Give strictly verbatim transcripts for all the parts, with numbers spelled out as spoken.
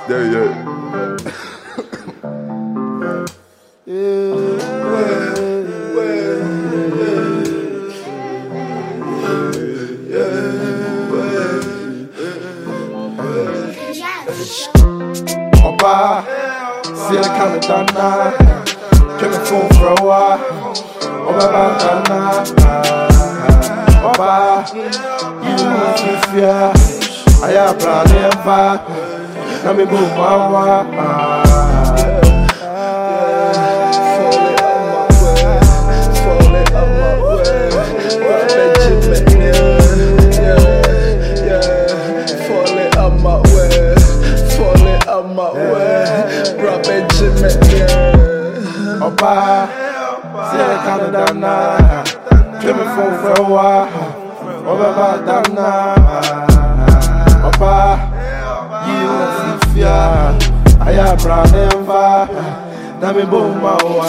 There you go. Opa, see the Canadana. Drink my phone for a while. Oba bandana. Oba, you must be fear. I am proud of you. Now me boom mama. Opa, see the Canadana. Drink my phone for a while. Oba bandana. Opa, you must be fear. I am proud of you. Now me boom mama.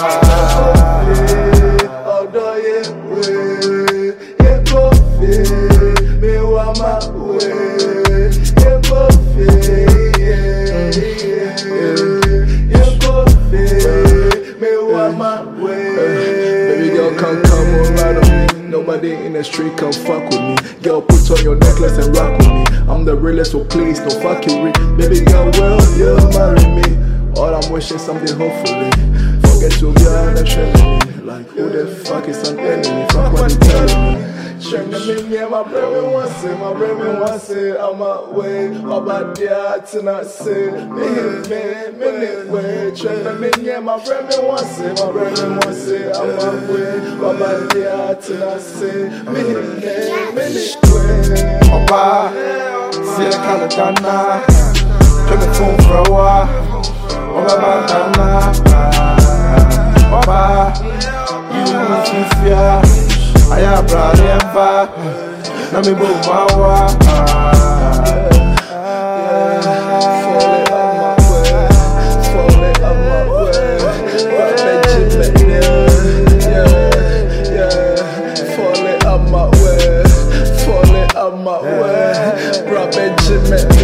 Although you way, you go feel me want my way. You go feel, you go feel me want my way. Baby girl, come come on right on me. Nobody in the street can fuck with me. Girl, put on your necklace and rock with me. I'm the realest, so please don't fuck you with. Baby girl, will you marry me? All I'm wishing something hopefully. Forget to be on the train. Like who the fuck is an enemy? Fuck what they telling me. Trying to make me and my brother want say, my brother want say I'm out way. About the to not say me me me me way. Trying to make me and my brother want say, my brother want say I'm out way. About the to not say me me me me way. Opa, see the Canadana. Drink my phone for a while. Oba bandana. Opa, you must be fear. I am proud of you. Now me boom mama. Falling up my way, falling up my way, bro Benjamin.